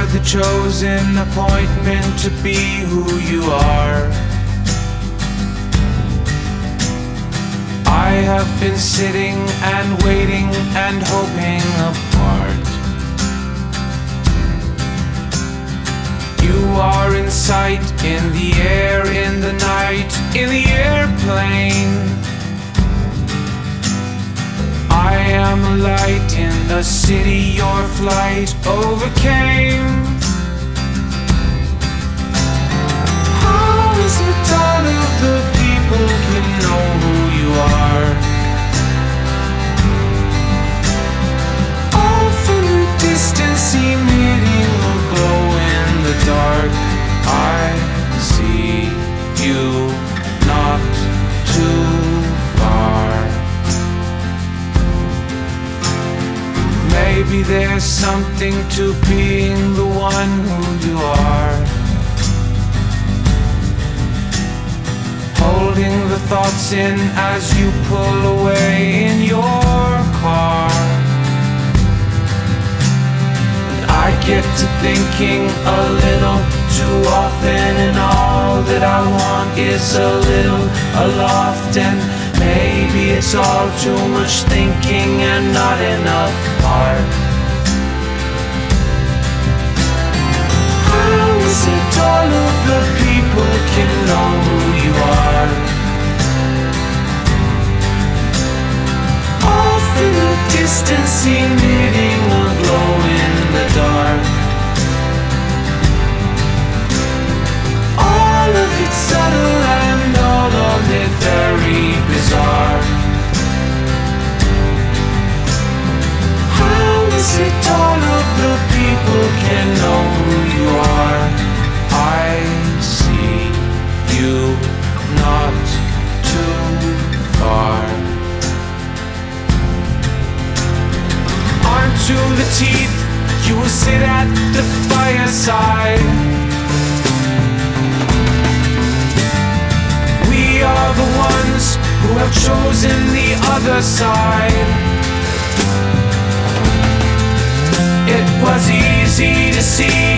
the chosen appointment to be who you are. I have been sitting and waiting and hoping apart. You are in sight, in the air, in the night, in the airplane. I am a light in the city your flight overcame. How is it all of the people can know who you are? All from a distance emitting a glow in the dark. I see you not too far. Maybe there's something to being the one who you are. Holding the thoughts in as you pull away in your car. And I get to thinking a little too often, and all that I want is a little aloft. And maybe it's all too much thinking and not enough heart. How is it all of the people can know who you are? Off in the distance emitting a glow in the dark. All of it subtle and all of it very bizarre. How is it all of the people can know who you are? I see you not too far. Armed to the teeth, you will sit at the fireside. We are the ones who have chosen the other side. It was easy to see